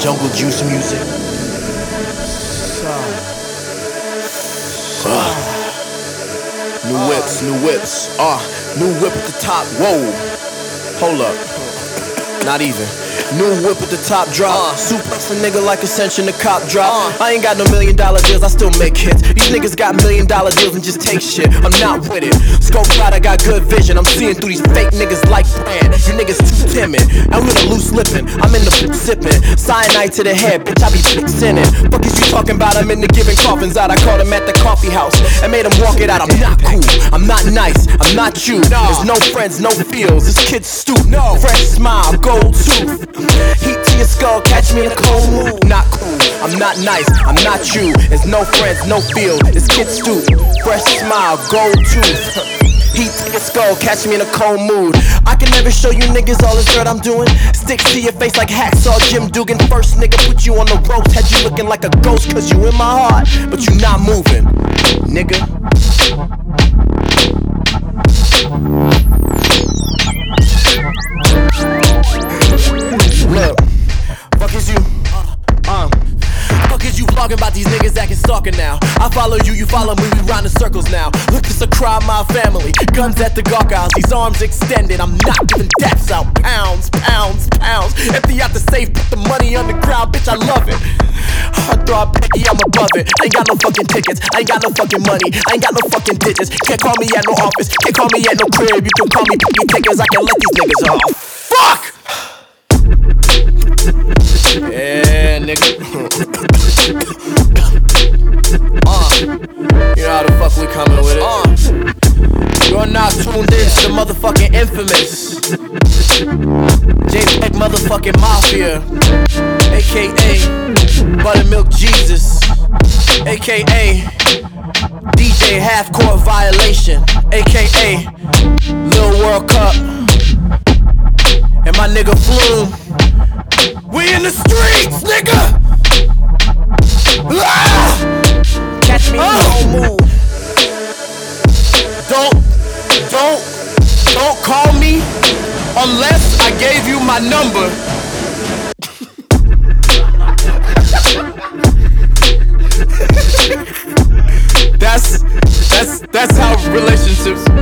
Jungle Juice music. New whips, new whips. New whip at the top. Whoa. Hold up. Not even. New whip at the top drop. Suplex a nigga like Ascension, the cop drop. I ain't got no $1 million deals, I still make hits. These niggas got $1 million deals and just take shit. I'm not with it. Scope out, I got good vision. I'm seeing through these fake niggas like brand. You niggas too timid. I'm with a loose lippin'. I'm in the sippin'. Cyanide to the head, bitch, I be fixin' it. Fuck is you talking about? I'm in the giving coffins out. I caught him at the coffee house and made him walk it out. I'm not cool. I'm not nice. I'm not you. There's no friends, no feels. This kid's stupid. Fresh smile, gold tooth. Heat to your skull, catch me in a cold mood. Not cool, I'm not nice, I'm not you. There's no friends, no feel, this kid's stupid. Fresh smile, gold tooth. Heat to your skull, catch me in a cold mood. I can never show you niggas all this dirt I'm doing. Sticks to your face like hacksaw Jim Dugan. First nigga put you on the ropes, had you looking like a ghost. Cause you in my heart, but you not moving, nigga. Look, fuck is you? Fuck is you vlogging about these niggas acting stalking now? I follow you, you follow me, we round in circles now. Look, it's a crime, my family. Guns at the Gawk House, these arms extended. I'm not giving deaths out. Pounds, pounds, pounds. Empty out the safe, put the money on the ground, bitch, I love it. Heartthrob picky, I'm above it. I ain't got no fucking tickets, I ain't got no fucking money, I ain't got no fucking digits. Can't call me at no office, can't call me at no crib. You can call me picky tickets, I can let these niggas off. Fuck! Yeah, nigga. You know how the fuck we coming with it. You're now tuned in to the motherfucking infamous JPEG motherfucking Mafia, aka Buttermilk Jesus, aka DJ Half Court Violation, aka Lil World Cup, and my nigga Flume. We in the streets, nigga! Catch me in the whole mood. Don't call me unless I gave you my number. That's how relationships